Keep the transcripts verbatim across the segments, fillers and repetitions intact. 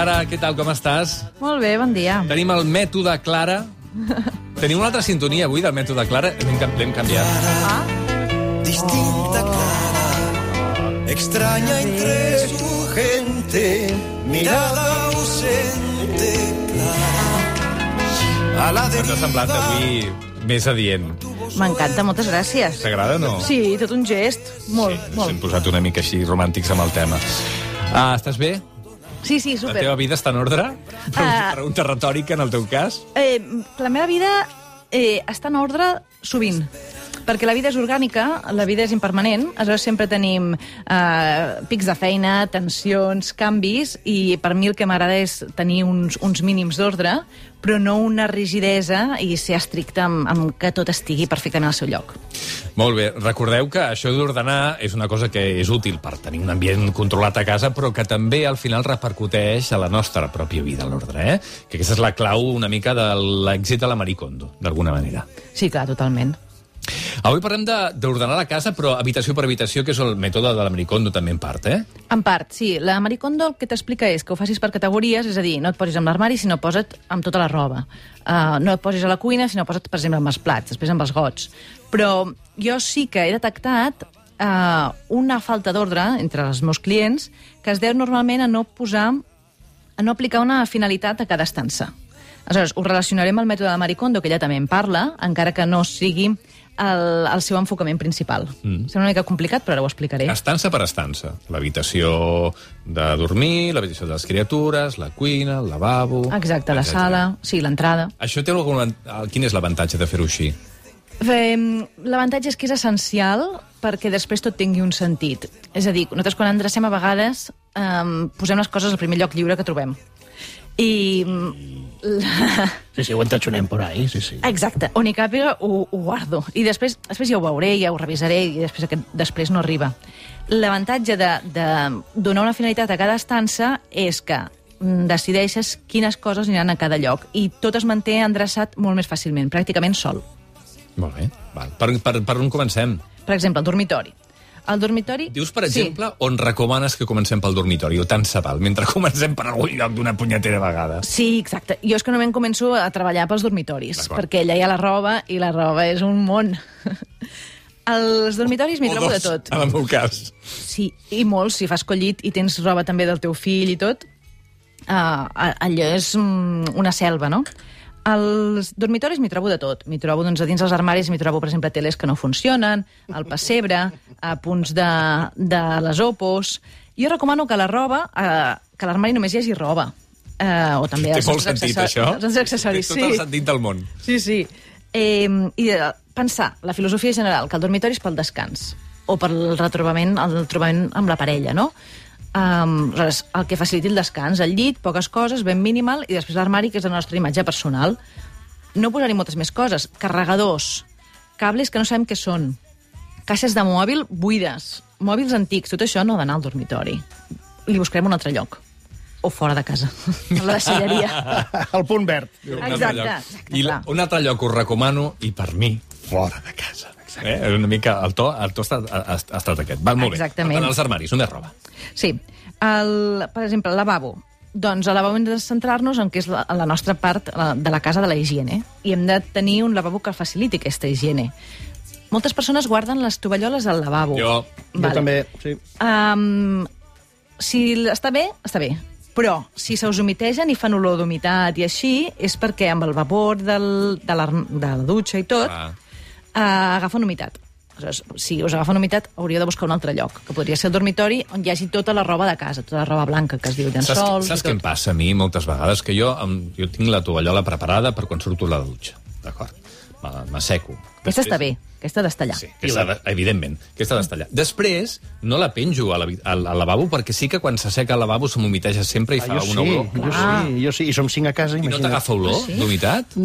Clara, què tal, com estàs? Molt bé, bon dia. Tenim el mètode Clara. Tenim una altra sintonia avui del mètode Clara. L'hem canviat. Ah. Distinta Clara, extraña entre su gente, mirada ausente, Clara, a la Ens ha semblat avui més adient. M'encanta, moltes gràcies. T'agrada o no? Sí, tot un gest. Molt, Sí, ens molt. hem posat una mica així romàntics amb el tema. Ah, estàs bé? Sí, sí, La super. teva vida està en ordre? Ah. Pregunta retòrica, en el teu cas? Eh, la meva vida eh, està en ordre sovint, perquè la vida és orgànica, la vida és impermanent, aleshores sempre tenim eh, pics de feina, tensions, canvis, i per mi el que m'agrada és tenir uns, uns mínims d'ordre, però no una rigidesa i ser estricte amb, amb que tot estigui perfectament al seu lloc. Molt bé, recordeu que això d'ordenar és una cosa que és útil per tenir un ambient controlat a casa, però que també al final repercuteix a la nostra pròpia vida, l'ordre, eh? Que aquesta és la clau una mica de l'èxit de la Marie Kondo, d'alguna manera. Sí, clar, totalment. Avui parlem de- d'ordenar la casa, però habitació per habitació, que és el mètode de la Marie Kondo també en part, eh? En part, sí. La Marie Kondo el que t'explica és que ho facis per categories, és a dir, no et posis amb l'armari, sinó posa't amb tota la roba. Uh, no et posis a la cuina, sinó posa't, per exemple, amb els plats, després amb els gots. Però jo sí que he detectat uh, una falta d'ordre entre els meus clients que es deu normalment a no posar, a no aplicar una finalitat a cada estança. Aleshores, ho relacionaré amb el mètode de Marie Kondo, que ella també en parla, encara que no sigui el, el seu enfocament principal. Mm. Sembla una mica complicat, però ara ho explicaré. Estança per estança. L'habitació de dormir, l'habitació de les criatures, la cuina, el lavabo... Exacte, la etcètera. sala, sí, l'entrada. Això té algun... Quin és l'avantatge de fer-ho així? L'avantatge és que és essencial perquè després tot tingui un sentit. És a dir, nosaltres quan endrecem a vegades um, posem les coses al primer lloc lliure que trobem. I... La... Sí, sí, ho entatxonem por ahí, sí, sí. Exacte, on hi càpiga ho, ho guardo. I després, després ja ho veuré, ja ho revisaré, i després aquest després no arriba. L'avantatge de, de donar una finalitat a cada estança és que decideixes quines coses aniran a cada lloc i tot es manté endreçat molt més fàcilment, pràcticament sol. Molt bé. Val. Per, per, per on comencem? Per exemple, el dormitori. El dormitori... Dius, per exemple, sí. On recomanes que comencem pel dormitori, o tant se val, mentre comencem per algun lloc d'una punyetera vegada. Sí, exacte. Jo és que normalment començo a treballar pels dormitoris, perquè allà hi ha la roba, i la roba és un món. Els dormitoris m'hi trobo de tot. En el meu cas. Sí, i molts, si fas collit i tens roba també del teu fill i tot, uh, allò és una selva, no? Als dormitoris m'hi trobo de tot. M'hi trobo, doncs, a dins els armaris m'hi trobo, per exemple, teles que no funcionen, al pessebre, a punts de, de les opos... Jo recomano que la roba, eh, que a l'armari només hi hagi roba. Eh, o també Té els molt sentit, això. Els accessoris, Té sí. tot el sentit del món. Sí, sí. Eh, I eh, pensar, la filosofia general, que el dormitori és pel descans, o per el retrobament, el trobament amb la parella, no? Um, el que faciliti el descans, el llit, poques coses, ben minimal, i després l'armari, que és la nostra imatge personal. No posar-hi moltes més coses. Carregadors, cables que no sabem què són, caixes de mòbil buides, mòbils antics, tot això no ha d'anar al dormitori. Li buscarem un altre lloc. O fora de casa. A la deixalleria. El punt verd. Un altre Exacte, lloc. exacte, I clar. un altre lloc us recomano, i per mi, fora de casa. Eh? Una mica, el to, el to ha, estat, ha, ha estat aquest. Val, molt Exactament. bé. Per tant, els armaris, només roba. Sí. El, per exemple, el lavabo. Doncs al lavabo hem de centrar-nos en què és la, la nostra part la, de la casa de la higiene. I hem de tenir un lavabo que faciliti aquesta higiene. Moltes persones guarden les tovalloles al lavabo. Jo. Jo també, sí. Um, si està bé, està bé. Però si se us humitegen i fan olor d'humitat i així, és perquè amb el vapor del, de, la, de la dutxa i tot, Ah. uh, agafen humitat. Aleshores, si us agafen humitat, hauríeu de buscar un altre lloc, que podria ser el dormitori on hi hagi tota la roba de casa, tota la roba blanca que es diu Saps, llençols... saps i què em tot. passa a mi moltes vegades? Que jo, em, jo tinc la tovallola preparada per quan surto a la dutxa. D'acord? M'asseco. Aquesta està bé, aquesta ha d'estar allà. Sí, aquesta, de, evidentment, aquesta ha d'estar allà. Després, no la penjo a la, al, al lavabo, perquè sí que quan s'asseca el lavabo se m'humiteja sempre i Ah, fa jo una sí, olor. jo Ah. sí, jo sí. I som cinc a casa, I no imagina't. t'agafa olor Ah, sí? d'humitat? No,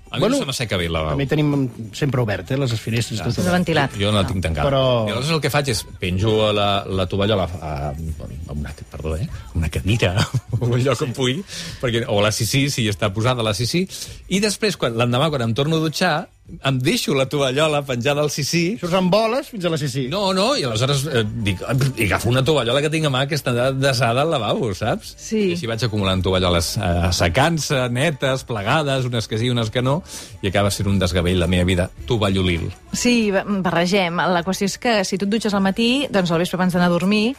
A mi bueno, no se m'asseca bé el lavabo. A mi tenim sempre obert, eh, les finestres. Ja, tot ventilat. Jo no la tinc tancada. Però... I aleshores el que faig és penjo la, la tovallola a, a una, perdó, eh, una cadira o un lloc on pugui, perquè, o la sisí, si està posada la sisí, i després, quan, l'endemà, quan em torno a dutxar, em deixo la tovallola penjada al sisí. Surts amb boles fins a la sisí. No, no, i aleshores eh, dic, i agafo una tovallola que tinc a mà que està desada al lavabo, saps? Sí. I així vaig acumulant tovalloles eh, secant-se, netes, plegades, unes que sí, unes que no, i acaba sent un desgavell la meva vida tovallolil. Sí, barregem. La qüestió és que si tu et dutxes al matí, doncs al vespre abans d'anar a dormir,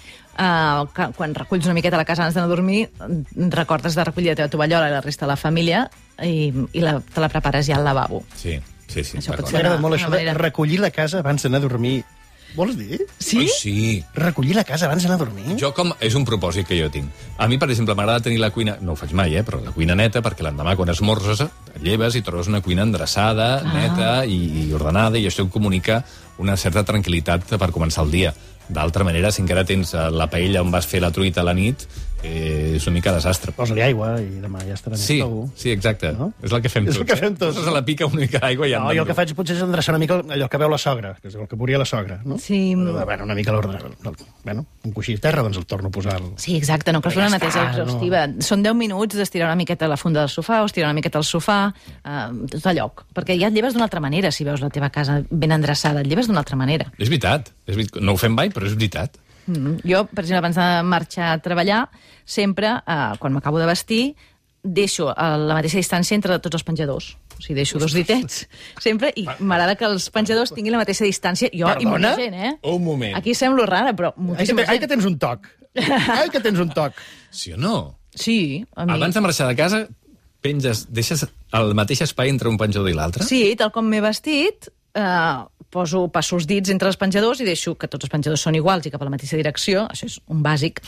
eh, quan reculls una miqueta la casa abans d'anar a dormir, recordes de recollir la teva tovallola i la resta de la família i, i la, te la prepares ja al lavabo. Sí. Sí, sí, Això pot ser M'agrada una- molt una això de manera. recollir la casa abans d'anar a dormir. Vols dir? Sí? Ai, sí. Recollir la casa abans d'anar a dormir? Jo com... És un propòsit que jo tinc. A mi, per exemple, m'agrada tenir la cuina... No ho faig mai, eh? Però la cuina neta, perquè l'endemà, quan esmorzes, et lleves i trobes una cuina endreçada, ah. neta i, i ordenada, i això em comunica una certa tranquil·litat per començar el dia. D'altra manera, si encara tens eh, la paella on vas fer la truita a la nit, eh, és una mica desastre. Posa-li aigua i demà ja estarà més Sí, tou. sí, exacte. No? És el que fem És tots. el que fem tots. Poses a la pica una mica d'aigua i No, andant. jo el que faig potser és endreçar una mica allò que veu la sogra, que és el que volia la sogra, no? Sí. Bueno, una mica l'ordre. Bueno, un coixí de terra, doncs el torno a posar... Al... Sí, exacte, no cal fer una Ja neteja està, exhaustiva. No. Són deu minuts d'estirar una miqueta la funda del sofà o estirar una miqueta el sofà, eh, tot a lloc. Perquè ja et lleves d'una altra manera, si veus la teva casa ben endreçada, et lleves d'una altra manera. És veritat. És veritat. No ho fem mai, però és veritat. Mm. Jo, per exemple, abans de marxar a treballar, sempre, eh, quan m'acabo de vestir, deixo a la mateixa distància entre tots els penjadors. O sigui, deixo dos ditets, sempre, i m'agrada que els penjadors tinguin la mateixa distància. Jo i molta gent, eh? Un moment. Aquí semblo rara, però Ai que, moltíssima ai gent. que tens un toc. Ai que tens un toc. Sí o no? Sí, a mi... Abans de marxar de casa, penges, deixes el mateix espai entre un penjador i l'altre? Sí, tal com m'he vestit, eh, poso, passo els dits entre els penjadors i deixo que tots els penjadors són iguals i cap a la mateixa direcció, això és un bàsic,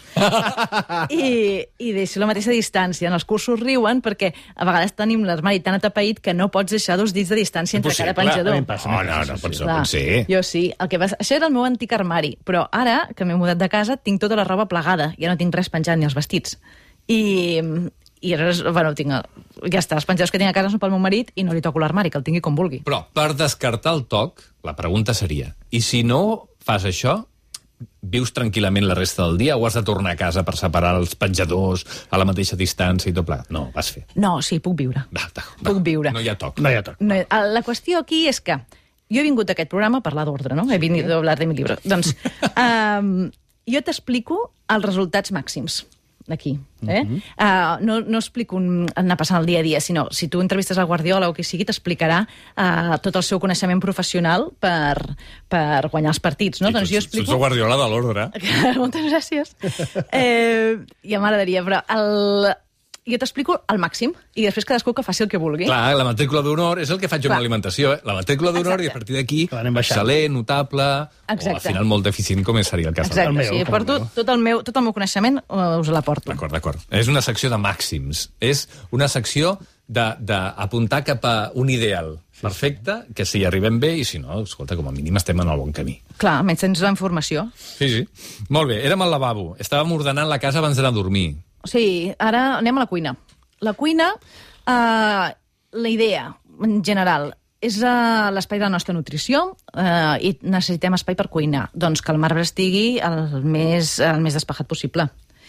i, i deixo la mateixa distància. En els cursos riuen perquè a vegades tenim l'armari tan atapeït que no pots deixar dos dits de distància entre Impossible. cada penjador. A mi em passa, No, no, no pot ser. Clar, pot ser. jo sí. El que va... Això era el meu antic armari, però ara, que m'he mudat de casa, tinc tota la roba plegada. Ja no tinc res penjat, ni els vestits. I, i aleshores, bueno, tinc, ja està, els penjadors que tinc a casa són pel meu marit i no li toco l'armari, que el tingui com vulgui. Però, per descartar el toc, la pregunta seria, i si no fas això, vius tranquil·lament la resta del dia o has de tornar a casa per separar els penjadors a la mateixa distància i tot plegat? No, vas fer. No, sí, puc viure. Va, va, va. Puc viure. No hi ha toc. No hi ha toc. No, la qüestió aquí és que jo he vingut a aquest programa a parlar d'ordre, no? He vingut a hablar de mi llibre. Doncs um, jo t'explico els resultats màxims d'aquí. Eh? Uh-huh. uh, no, no explico un, anar passant el dia a dia, sinó si tu entrevistes a Guardiola o qui sigui, t'explicarà uh, tot el seu coneixement professional per, per guanyar els partits. No? Sí, doncs tu, jo tu explico... ets el Guardiola de l'ordre. Moltes gràcies. Eh, ja m'agradaria, però el... jo t'explico al màxim i després cadascú que faci el que vulgui. Clar, la matrícula d'honor és el que faig jo amb Clar. l'alimentació. Eh? La matrícula d'honor Exacte. i a partir d'aquí, Clar, anem baixant. excel·lent, notable, Exacte. o al final molt deficient, com seria el cas. Exacte, El meu, sí, com el porto meu. tot el meu, tot el meu coneixement, uh, us l'aporto. D'acord, d'acord. És una secció de màxims. És una secció d'apuntar cap a un ideal perfecte, que si hi arribem bé, i si no, escolta, com a mínim estem en el bon camí. Clar, almenys tens la informació. Sí, sí. Molt bé, érem al lavabo. Estàvem ordenant la casa abans d'anar a dormir. Sí, ara anem a la cuina. La cuina, eh, la idea, en general, és uh, l'espai de la nostra nutrició uh, i necessitem espai per cuinar. Doncs que el marbre estigui el més, el més despejat possible.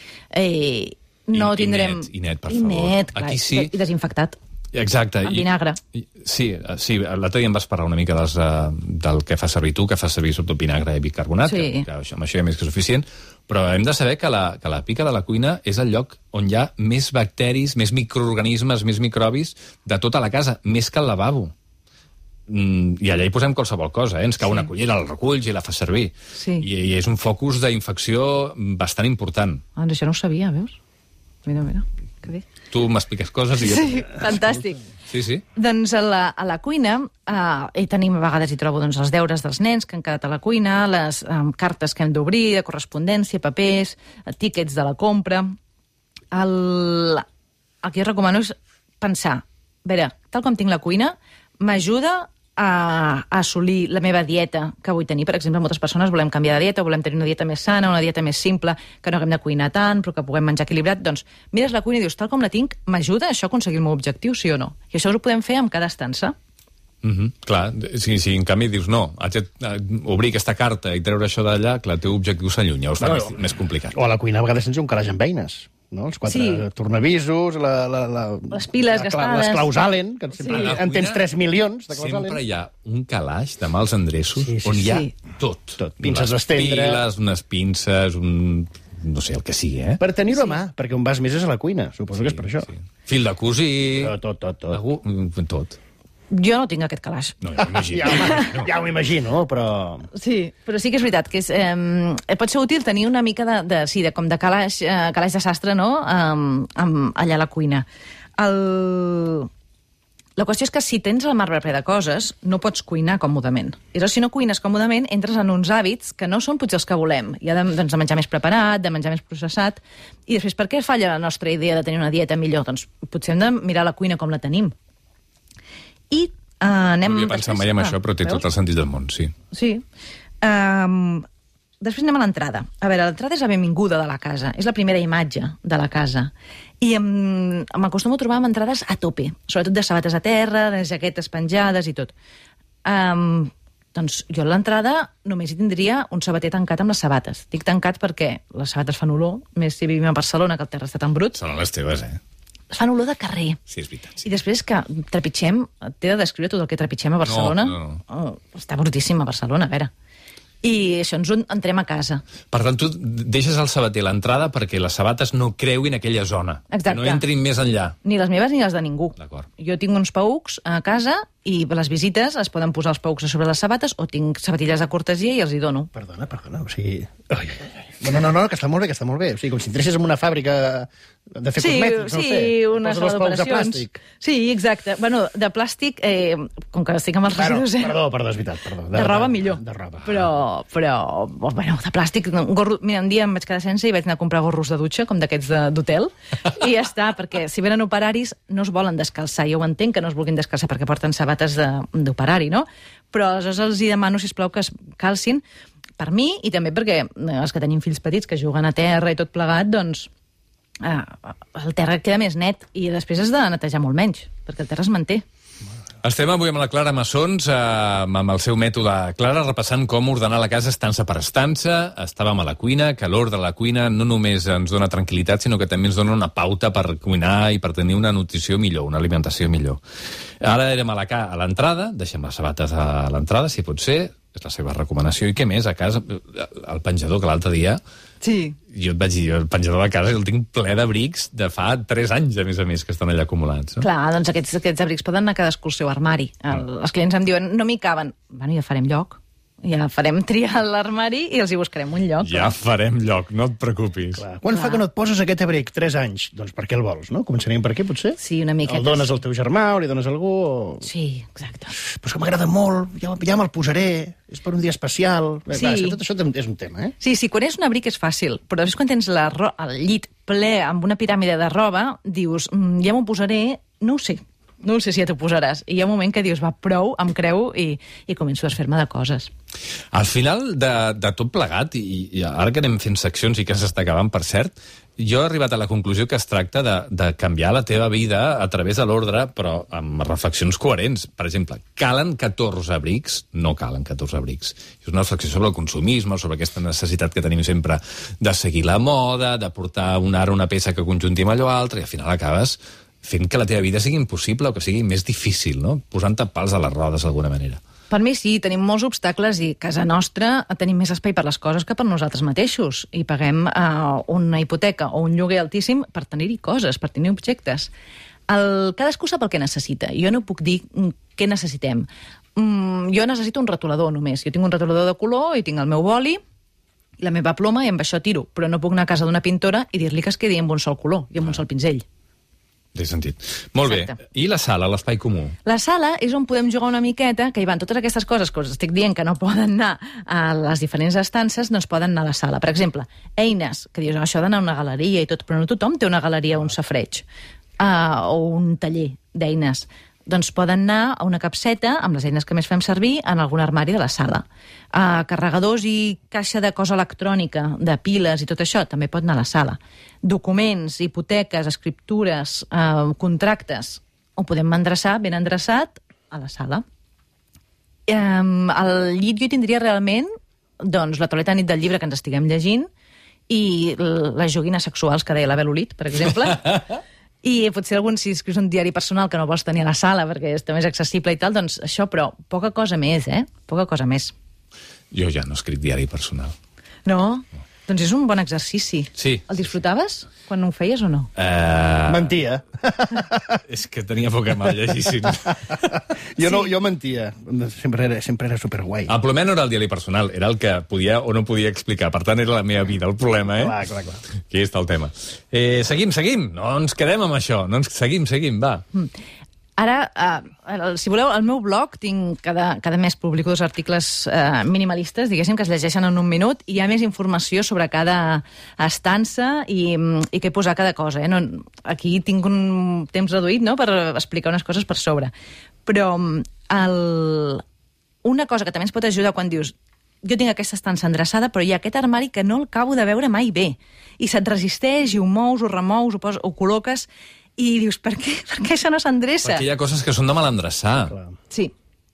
Eh, no I, tindrem... I net, i net, per I favor. net, clar, Aquí sí. i desinfectat. Exacte. Amb vinagre. I, sí, sí, l'altre dia em vas parlar una mica dels, uh, del que fa servir tu, que fa servir sobretot vinagre i bicarbonat, Sí. que, que això, amb això ja més que suficient, però hem de saber que la, que la pica de la cuina és el lloc on hi ha més bacteris, més microorganismes, més microbis de tota la casa, més que al lavabo. Mm, I allà hi posem qualsevol cosa, eh? Ens cau Sí. una cullera, la reculls i la fa servir. Sí. I, I és un focus d'infecció bastant important. Ah, això no ho sabia, veus? Mira, mira, que bé. Tu m'expliques coses i... Sí, fantàstic. Sí, sí. Doncs a la, a la cuina eh, hi tenim, a vegades hi trobo doncs, els deures dels nens que han quedat a la cuina, les eh, cartes que hem d'obrir, de correspondència, papers, eh, tíquets de la compra. El, el que jo recomano és pensar, a veure, tal com tinc la cuina, m'ajuda a, a assolir la meva dieta que vull tenir. Per exemple, moltes persones volem canviar de dieta, volem tenir una dieta més sana, una dieta més simple, que no haguem de cuinar tant, però que puguem menjar equilibrat. Doncs mires la cuina i dius, tal com la tinc, m'ajuda això a aconseguir el meu objectiu, sí o no? I això ho podem fer amb cada estança. Mm -hmm, clar, si, si en canvi dius no, haig d'obrir aquesta carta i treure això d'allà, clar, el teu objectiu s'allunya, o està no, més, no. més complicat. O a la cuina a vegades tens un calaix amb eines, no? Els quatre sí. tornavisos, la, la, la, les piles la, gastades. Les claus Allen, que sempre sí. en tens tres milions de claus sempre Allen. Hi ha un calaix de mals endreços sí, sí, on hi ha sí. tot. tot. Pinces d'estendre. Piles, unes pinces, un... no sé, el que sigui, eh? Per tenir-ho sí. a mà, perquè on vas més és a la cuina, suposo sí, que és per això. Sí. Fil de cosir... Tot, tot, tot. Algú... tot. Jo no tinc aquest calaix. No, ja m'imagino. ja, ja ho imagino, però... Sí, però sí que és veritat que és, eh, pot ser útil tenir una mica de, de, sí, de com de calaix, eh, calaix de sastre, no?, um, um, allà a la cuina. El... La qüestió és que si tens el marbre ple de coses, no pots cuinar còmodament. I llavors, si no cuines còmodament, entres en uns hàbits que no són potser els que volem. Hi ha de, doncs, de menjar més preparat, de menjar més processat. I després, per què falla la nostra idea de tenir una dieta millor? Doncs potser hem de mirar la cuina com la tenim. I uh, anem... No havia pensat mai en això, però té veus? Tot el sentit del món, sí. Sí. Um, després anem a l'entrada. A veure, l'entrada és la benvinguda de la casa. És la primera imatge de la casa. I em, m'acostumo a trobar amb entrades a tope. Sobretot de sabates a terra, de jaquetes penjades i tot. Um, doncs jo a l'entrada només hi tindria un sabater tancat amb les sabates. Dic tancat perquè les sabates fan olor, més si vivim a Barcelona, que el terra està tan brut. Són les teves, eh? Fan olor de carrer. Sí, és veritat. Sí. I després que trepitgem, t'he de descriure tot el que trepitgem a Barcelona. No, no, no. Oh, està brutíssim a Barcelona, a veure. I això ens ho entrem a casa. Per tant, tu deixes el sabater a l'entrada perquè les sabates no creuin aquella zona. Exacte. No entrin més enllà. Ni les meves ni les de ningú. D'acord. Jo tinc uns paucs a casa i les visites es poden posar els paucs a sobre les sabates o tinc sabatilles de cortesia i els hi dono. Perdona, perdona, o sigui... Ai, ai, ai. No, no, no, que està molt bé, que està molt bé. O sigui, com si entressis en una fàbrica de fer sí, cosmètics, no sí, sé. Sí, una sala d'operacions. Sí, exacte. Bueno, de plàstic, eh, com que estic amb els bueno, residus... Eh? Perdó, perdó, és veritat, perdó. De, de roba millor. De, de roba. Però, però, bueno, de plàstic... Un gorro, mira, un dia em vaig quedar sense i vaig anar a comprar gorros de dutxa, com d'aquests d'hotel, i ja està, perquè si venen operaris no es volen descalçar. Jo ho entenc que no es vulguin descalçar perquè porten sabates d'operari, no? Però aleshores els hi demano, sisplau, que es calcin per mi i també perquè els que tenim fills petits que juguen a terra i tot plegat, doncs eh, el terra queda més net i després has de netejar molt menys, perquè el terra es manté. Estem avui amb la Clara Massons, eh, amb el seu mètode Clara, repassant com ordenar la casa estança per estança. Estàvem a la cuina, que l'ordre de la cuina no només ens dona tranquil·litat, sinó que també ens dona una pauta per cuinar i per tenir una nutrició millor, una alimentació millor. Ara érem a la ca a l'entrada, deixem les sabates a l'entrada, si pot ser, és la seva recomanació. I què més? A casa, el penjador, que l'altre dia... Sí. Jo et vaig dir, el penjador de casa el tinc ple d'abrics de fa tres anys, a més a més, que estan allà acumulats. No? Clar, doncs aquests, aquests abrics poden anar cadascú al seu armari. El, mm. Els clients em diuen, no m'hi caben. Bueno, ja farem lloc. Ja farem triar l'armari i els hi buscarem un lloc. Ja farem lloc, no et preocupis. Clar. Quan Clar. fa que no et poses aquest abric? Tres anys. Doncs per què el vols, no? Començaríem per aquí, potser? Sí, una miqueta. El dones al teu germà o li dones a algú? O... Sí, exacte. Però és que m'agrada molt, ja, ja me'l posaré, és per un dia especial. Sí. Clar, tot això és un tema, eh? Sí, sí, quan és un abric és fàcil, però després quan tens la ro el llit ple amb una piràmide de roba, dius, mm, ja m'ho posaré, no ho sé. No sé si ja t'ho posaràs. I hi ha un moment que dius, va, prou, em creu, i, i començo a desfer-me de coses. Al final de, de tot plegat, i, i ara que anem fent seccions i que s'està acabant, per cert, jo he arribat a la conclusió que es tracta de, de canviar la teva vida a través de l'ordre, però amb reflexions coherents. Per exemple, calen catorze abrics? No calen catorze abrics. És una reflexió sobre el consumisme, sobre aquesta necessitat que tenim sempre de seguir la moda, de portar una, ara una peça que conjunti amb allò altre, i al final acabes fent que la teva vida sigui impossible o que sigui més difícil, no? Posant-te pals a les rodes d'alguna manera. Per mi sí, tenim molts obstacles i a casa nostra tenim més espai per les coses que per nosaltres mateixos i paguem uh, una hipoteca o un lloguer altíssim per tenir-hi coses, per tenir objectes. El, cadascú sap el que necessita. Jo no puc dir què necessitem. Mm, jo necessito un retolador només. Jo tinc un retolador de color i tinc el meu boli, la meva ploma i amb això tiro, però no puc anar a casa d'una pintora i dir-li que es quedi amb un sol color i amb un sol pinzell. Té sentit. Molt Exacte. bé. I la sala, l'espai comú? La sala és on podem jugar una miqueta, que hi van totes aquestes coses que us estic dient que no poden anar a les diferents estances, no es poden anar a la sala. Per exemple, eines, que dius, això d'anar a una galeria i tot, però no tothom té una galeria o un safareig, uh, o un taller d'eines. doncs poden anar a una capseta amb les eines que més fem servir en algun armari de la sala. Uh, carregadors i caixa de cosa electrònica, de piles i tot això, també pot anar a la sala. Documents, hipoteques, escriptures, uh, contractes, ho podem endreçar ben endreçat a la sala. Um, al llit jo tindria realment doncs, la tauleta nit del llibre que ens estiguem llegint i les joguines sexuals que deia la Belolit, per exemple. I potser algun, si escrius un diari personal que no vols tenir a la sala perquè és més accessible i tal, doncs això, però poca cosa més, eh? Poca cosa més. Jo ja no escric diari personal. No? no. Doncs és un bon exercici. Sí. El disfrutaves quan ho feies o no? Uh... Mentia. És que tenia poca mà llegissin. jo, sí. no, jo mentia. Sempre era, sempre era superguai. El problema no era el diari personal, era el que podia o no podia explicar. Per tant, era la meva vida el problema, eh? Clar, clar, clar. Aquí està el tema. Eh, seguim, seguim. No ens quedem amb això. No ens... Seguim, seguim, va. Mm. Ara, uh, si voleu, al meu blog tinc cada, cada mes publico dos articles uh, minimalistes, diguéssim, que es llegeixen en un minut, i hi ha més informació sobre cada estança i, i què posar cada cosa. Eh? No, aquí tinc un temps reduït, no?, per explicar unes coses per sobre. Però el, una cosa que també ens pot ajudar quan dius jo tinc aquesta estança endreçada, però hi ha aquest armari que no el acabo de veure mai bé. I se't resisteix, i ho mous, ho remous, ho, poses, ho col·loques... I dius, per què, per què això no s'endreça? Perquè hi ha coses que són de mal endreçar. Sí.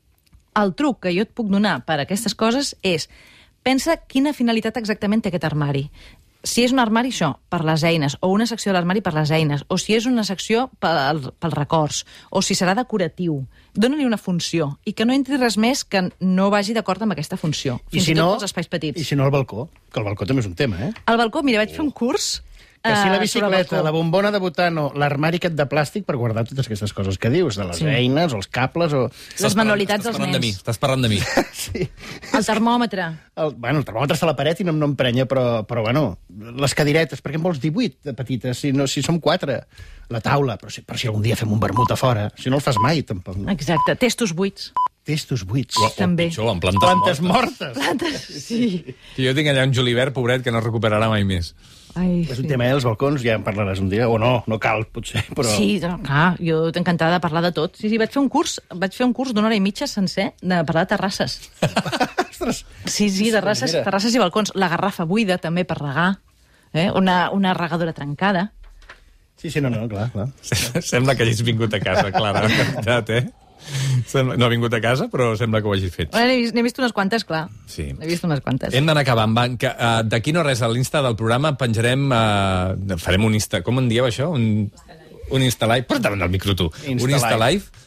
El truc que jo et puc donar per a aquestes coses és pensa quina finalitat exactament té aquest armari. Si és un armari, això, per les eines, o una secció de l'armari per les eines, o si és una secció pel, pels records, o si serà decoratiu. Dóna-li una funció, i que no entri res més que no vagi d'acord amb aquesta funció. Fins i, si i tot no, pels espais petits. I si no, el balcó, que el balcó també és un tema, eh? El balcó, mira, vaig fer un curs... Que si la bicicleta, la bombona de butano, l'armari aquest de plàstic per guardar totes aquestes coses que dius, de les sí. eines, els cables o... Les manualitats dels nens. De mi. Estàs parlant de mi. Sí. El termòmetre. El, bueno, el termòmetre està a la paret i no, no emprenya, però, però bueno, les cadiretes, per què en vols divuit de petites, si, no, si som quatre? La taula, però si, però si algun dia fem un vermut a fora, si no el fas mai, tampoc. No? Exacte, testos buits. Testos buits. O, o també. pitjor, en plantes, plantes mortes. mortes. Plantes, sí. Que jo tinc allà un julivert, pobret, que no recuperarà mai més. Ai, és un sí. tema, eh, els balcons, ja en parlaràs un dia, o no, no cal, potser, però... Sí, no, clar, jo t'he encantada de parlar de tot. Sí, sí, vaig fer un curs, vaig fer un curs d'una hora i mitja sencer de parlar de terrasses. Ostres! Sí, sí, terrasses, terrasses i balcons. La garrafa buida, també, per regar. Eh? Una, una regadora trencada. Sí, sí, no, no, clar, clar. Sembla que hagis vingut a casa, Clara, en veritat, eh? No ha vingut a casa, però sembla que ho hagis fet. N'he vist, vist unes quantes, clar. Sí. N'he vist unes quantes. Hem d'anar acabant. Uh, D'aquí no res, a l'Insta del programa penjarem... Uh, farem un Insta... Com en dieu, això? Un, un Insta Live. Porta't davant del micro, tu. Insta un Insta Live. Live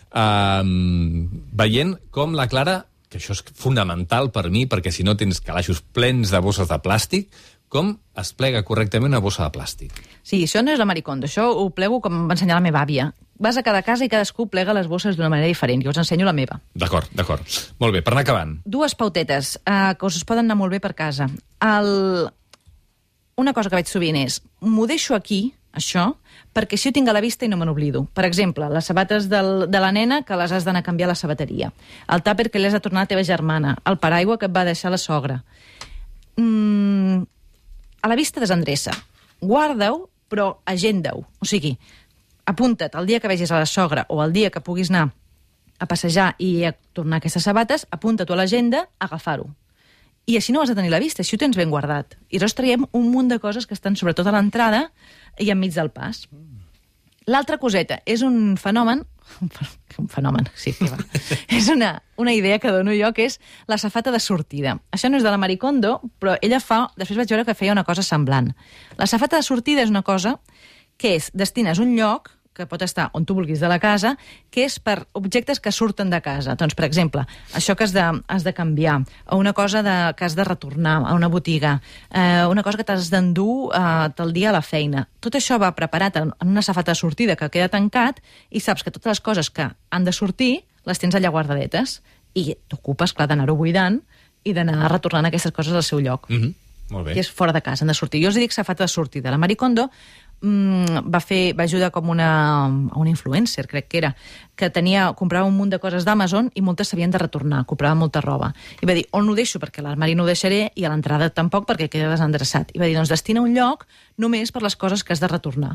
uh, veient com la Clara, que això és fonamental per mi, perquè si no tens calaixos plens de bosses de plàstic, com es plega correctament una bossa de plàstic. Sí, això no és la Maricondo, això ho plego com em va ensenyar la meva àvia. Vas a cada casa i cadascú plega les bosses d'una manera diferent. Jo us ensenyo la meva. D'acord, d'acord. Molt bé, per anar acabant. Dues pautetes eh, que us poden anar molt bé per casa. El... Una cosa que veig sovint és, m'ho deixo aquí, això, perquè si ho tinc a la vista i no me n'oblido. Per exemple, les sabates del, de la nena que les has d'anar a canviar a la sabateria. El tàper que li has de tornar a la teva germana. El paraigua que et va deixar la sogra. Mm, a la vista desendreça. Guarda-ho, però agenda-ho. O sigui, apunta't el dia que vegis a la sogra o el dia que puguis anar a passejar i a tornar aquestes sabates, apunta-t'ho a l'agenda, a agafar-ho. I així no has de tenir la vista, així ho tens ben guardat. I llavors traiem un munt de coses que estan sobretot a l'entrada i enmig del pas. L'altra coseta és un fenomen... Un fenomen, sí, que va. És una, una idea que dono jo, que és la safata de sortida. Això no és de la Maricondo, però ella fa... Després vaig veure que feia una cosa semblant. La safata de sortida és una cosa que és, destines un lloc que pot estar on tu vulguis de la casa, que és per objectes que surten de casa. Doncs, per exemple, això que has de, has de canviar, o una cosa de, que has de retornar a una botiga, eh, una cosa que t'has d'endur eh, tal dia a la feina. Tot això va preparat en, en una safata de sortida que queda tancat i saps que totes les coses que han de sortir les tens allà guardadetes i t'ocupes, clar, d'anar-ho buidant i d'anar retornant aquestes coses al seu lloc. Mm-hmm. Molt bé. Que és fora de casa, han de sortir. Jo us dic safata de sortida. La Maricondo mm, va fer, va ajudar com una, una influencer, crec que era, que tenia, comprava un munt de coses d'Amazon i moltes s'havien de retornar, comprava molta roba. I va dir, on ho deixo? Perquè a l'armari no ho deixaré i a l'entrada tampoc perquè queda desendreçat. I va dir, doncs destina un lloc només per les coses que has de retornar.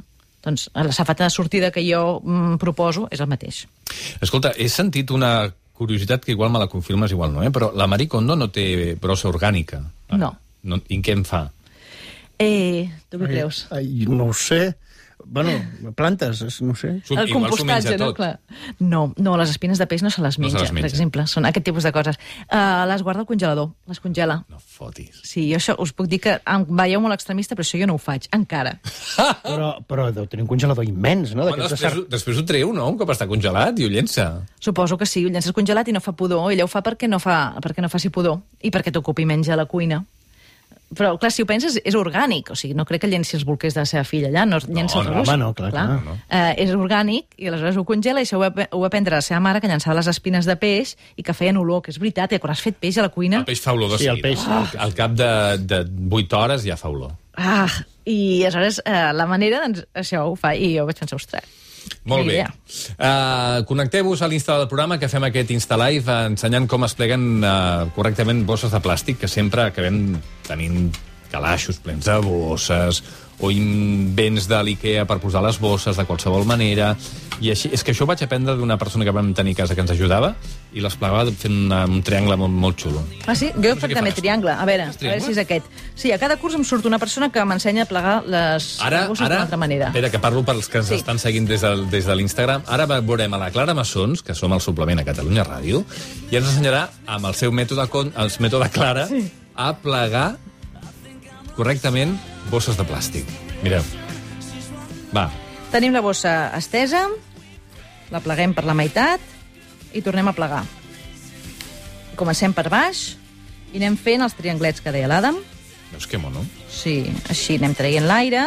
Doncs la safata de sortida que jo mm, proposo és el mateix. Escolta, he sentit una curiositat que igual me la confirmes, igual no, eh? Però la Marie Kondo no té brossa orgànica. No. no. I què en fa? Eh, tu què Ai, creus? Ai, no ho sé. Bueno, plantes, no sé. S'ho- El igual s'ho menja compostatge, no? tot. Clar. No, no, les espines de peix no se les No se menja, les menja. per exemple. Són aquest tipus de coses. Uh, les guarda al congelador, les congela. No fotis. Sí, jo això us puc dir que em veieu molt extremista, però això jo no ho faig, encara. Però, però deu tenir un congelador immens, no? Bueno, D'aquests de després, sar- ho- després ho treu, no? Un cop està congelat i ho llença. Suposo que sí, ho llences congelat i no fa pudor. Ella ho fa perquè no, fa, perquè no faci pudor i perquè t'ocupi menys a la cuina. Però, clar, si ho penses, és orgànic. O sigui, no crec que llenci els bolquers de la seva filla allà, no llença el no, rus. home, no, clar, clar, no. Eh, és orgànic, i aleshores ho congela, i això ho va, ho va prendre la seva mare, que llançava les espines de peix i que feien olor, que és veritat, i quan has fet peix a la cuina... El peix fa olor de Sí, el seguida. peix. Al, al cap de, de vuit hores ja fa olor. Ah, i aleshores eh, la manera, doncs, això ho fa, i jo vaig pensar, ostres, Molt quina bé. idea. Uh, Connecteu-vos a l'Insta del programa, que fem aquest Insta Live uh, ensenyant com es pleguen uh, correctament bosses de plàstic, que sempre acabem tenint calaixos plens de bosses o invents de l'Ikea per posar les bosses de qualsevol manera. I així, és que això ho vaig aprendre d'una persona que vam tenir a casa que ens ajudava i les plegava fent una, un triangle molt, molt xulo. Ah, sí? Jo No sé no faig què també fas tu. triangle. A veure, Fas a veure triangle? si és aquest. Sí, a cada curs em surt una persona que m'ensenya a plegar les Ara, bosses ara, d'una altra manera. espera, que parlo pels que ens Sí. estan seguint des, del, des de l'Instagram. Ara veurem a la Clara Massons, que som el suplement a Catalunya Ràdio, i ens ensenyarà, amb el seu mètode, con- el mètode Clara, sí. a plegar correctament bosses de plàstic. Mireu. Va, Tenim la bossa estesa, la pleguem per la meitat i tornem a plegar. Comencem per baix i anem fent els trianglets que deia l'Adam. veus que mono? Sí, així anem traient l'aire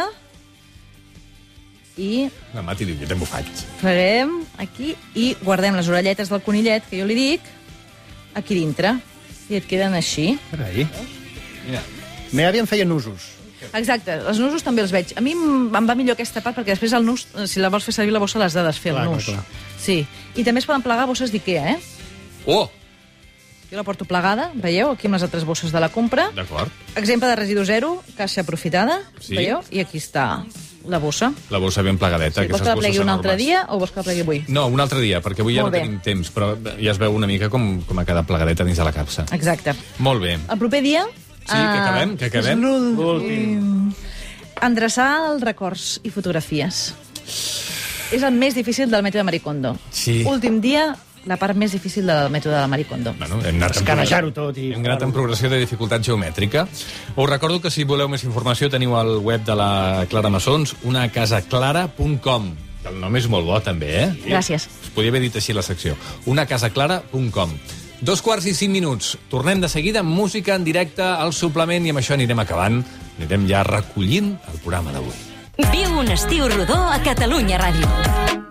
i La Mati diu, jo també ho faig. freguem aquí i guardem les orelletes del conillet, que jo li dic, aquí dintre. I et queden així. Carai. Mira. Me àvia em feia nusos. Exacte, els nusos també els veig. A mi em em va millor aquesta part, perquè després el nus, si la vols fer servir la bossa, l'has de desfer, Clar, el nus. clar, clar. Sí, i també es poden plegar bosses d'Ikea, eh? Oh! Jo la porto plegada, veieu, aquí amb les altres bosses de la compra. D'acord. Exemple de residu zero, caixa aprofitada, Sí. veieu? I aquí està la bossa. La bossa ben plegadeta. Sí, vols que la plegui un altre enormes. dia o vols que la plegui avui? No, un altre dia, perquè avui ja Molt no bé. tenim temps, però ja es veu una mica com, com ha quedat plegadeta dins de la capsa. Exacte. Molt bé. El proper dia... Sí, que acabem, que acabem. És l'últim. Endreçar els records i fotografies. És el més difícil del mètode Marie Kondo. Sí. Últim dia, la part més difícil del mètode de la Marie Kondo. Bueno, hem anat en Escanejar-ho progressió- tot i- Hem anat en progressió de dificultat geomètrica. Us recordo que si voleu més informació teniu al web de la Clara Massons, una casa clara punt com. El nom és molt bo, també, eh? Gràcies. Us podia haver dit així la secció. una casa clara punt com. Dos quarts i cinc minuts. Tornem de seguida amb música en directe al suplement i amb això anirem acabant. Anirem ja recollint el programa d'avui. Viu un estiu rodó a Catalunya Ràdio.